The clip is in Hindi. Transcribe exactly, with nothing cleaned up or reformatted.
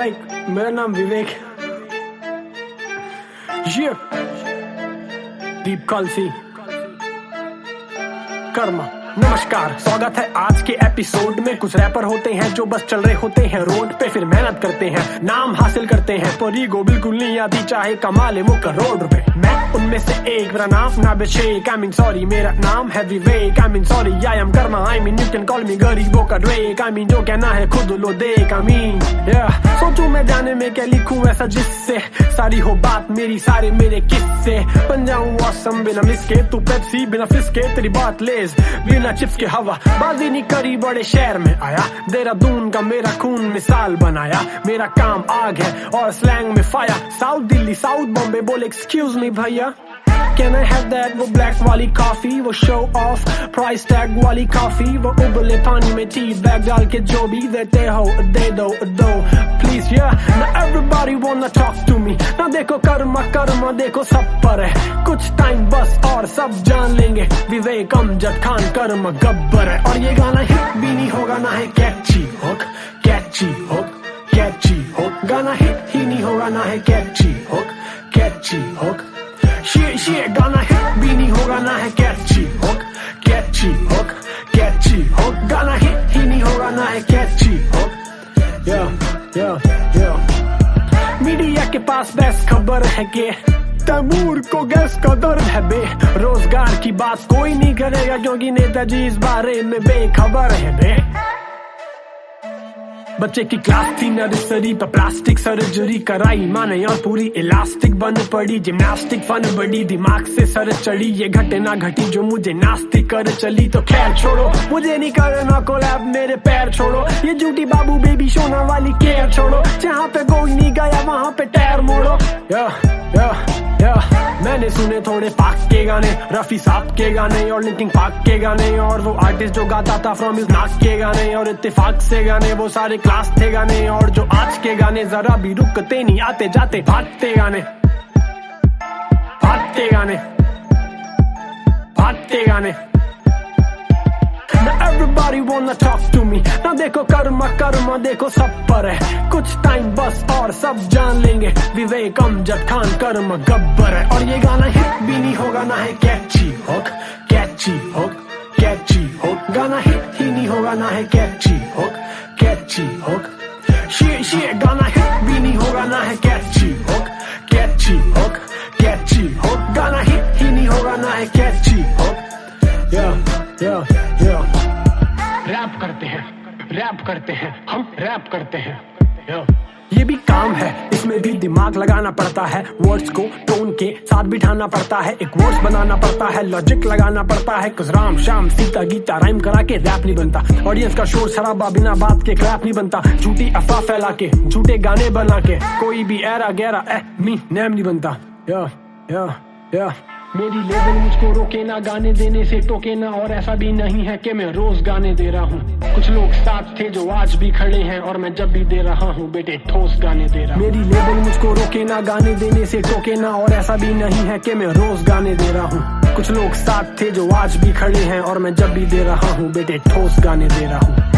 लाइक मेरा नाम विवेक, ये दीप कलसी कर्मा। नमस्कार, स्वागत है आज के एपिसोड में। कुछ रैपर होते हैं जो बस चल रहे होते हैं रोड पे, फिर मेहनत करते हैं, नाम हासिल करते हैं, पर ईगो बिल्कुल नहीं आती, चाहे कमा ले वो करोड़ रुपए। मैं उनमें से एक, मेरा नाम ना बेशेक, आई मीन सॉरी, मेरा नाम है Vivek, I mean sorry, I am Karma, I mean you can call me गरीबों का ड्रेक, आई मीन जो कहना है खुद लो देख, आई मीन या सोचूं मैं जाने में क्या लिखूं ऐसा जिससे सारी हो बात मेरी, सारे मेरे किस्से बन जाऊं ऑसम, बिना मिसके तू पेप्सी, बिना फिसके तेरी बात लेज, बिना चिप्स के हवा बाजी नहीं करी, बड़े शहर में आया, देहरादून का मेरा खून मिसाल बनाया, मेरा काम आग है और स्लैंग में fire, South Delhi South Bombay बोले एक्सक्यूज मी भैया, Can I have that? वो ब्लैक वाली कॉफी, वो शो ऑफ प्राइस टैग वाली कॉफी, वो उबले पानी में टी बैग डाल के जो भी देते हो दे दो दो प्लीज या। Now everybody wanna talk to me, ना देखो कर्मा कर्मा देखो सब पर है, कुछ टाइम बस और सब जान लेंगे, विवेक अमजद खान कर्मा गब्बर है। और ये गाना हिट भी नहीं होगा, ना है catchy hook catchy hook catchy hook, गाना हिट ही नहीं होगा, ना है catchy hook catchy hook, Shit, shit, गाना हिट भी नहीं होगा, ना है catchy hook catchy hook catchy hook, गाना हिट ही नहीं होगा, ना है कैची हुक। या या या मीडिया के पास बेस्ट खबर है कि तैमूर को गैस का दर्द है बे, रोजगार की बात कोई नहीं करेगा क्योंकि नेताजी इस बारे में बेखबर है बे। बच्चे की क्लास थी नर्सरी पर प्लास्टिक सर्जरी कराई माने और पूरी इलास्टिक बन पड़ी, जिम्नास्टिक फन बड़ी, दिमाग से सर चढ़ी, ये घटना घटी जो मुझे नास्तिक कर चली। तो खैर छोड़ो, मुझे नहीं करना कोलैब, मेरे पैर छोड़ो, ये झूठी बाबू बेबी सोना वाली केयर छोड़ो, जहाँ पे कोई नहीं गया वहाँ पे टायर मोड़ो। या या या मैंने सुने थोड़े पाक के गाने, रफी साहब के गाने और लिंकिंग पार्क के गाने, और वो आर्टिस्ट जो गाता था फ्रॉम हिज नाक के गाने, और इत्तेफाक से गाने वो सारे क्लास थे गाने, और जो आज के गाने जरा भी रुकते नहीं, आते जाते भागते गाने भागते गाने भागते गाने। Now everybody wanna talk to me, ना देखो कर्मा कर्मा देखो सब पर है, कुछ टाइम बस और सब जान लेंगे, विवेक अमजद खान कर्मा गब्बर है। और ये गाना हिट भी नहीं होगा, ना है catchy hook catchy hook catchy hook, गाना हिट ही नहीं होगा, ना है catchy hook catchy hook, shit shit गाना हिट भी नहीं होगा, ना है catchy hook catchy hook catchy hook, गाना हिट ही नहीं होगा, ना है कैची हुक। या या या रैप करते हैं रैप करते हैं हम रैप करते हैं, या ये भी काम है, इसमें भी दिमाग लगाना पड़ता है, वर्ड्स को टोन के साथ बिठाना पड़ता है, एक वर्ड्स बनाना पड़ता है, लॉजिक लगाना पड़ता है, कुछ राम शाम सीता गीता राइम करा के रैप नहीं बनता, ऑडियंस का शोर शराबा बिना बात के क्रैप नहीं बनता, झूठी अफवाह फैला के झूठे गाने बना के कोई भी एरा गैरा ए मी नैम नहीं बनता। या या या मेरी लेवल मुझको रोके ना, गाने देने से टोके ना, और ऐसा भी नहीं है कि मैं रोज गाने दे रहा हूँ, कुछ लोग साथ थे जो आज भी खड़े हैं, और मैं जब भी दे रहा हूँ बेटे ठोस गाने दे रहा हूँ। मेरी लेवल मुझको रोके ना, गाने देने से टोके ना, और ऐसा भी नहीं है कि मैं रोज गाने दे रहा हूँ, कुछ लोग साथ थे जो आज भी खड़े हैं, और मैं जब भी दे रहा हूँ बेटे ठोस गाने दे रहा हूँ।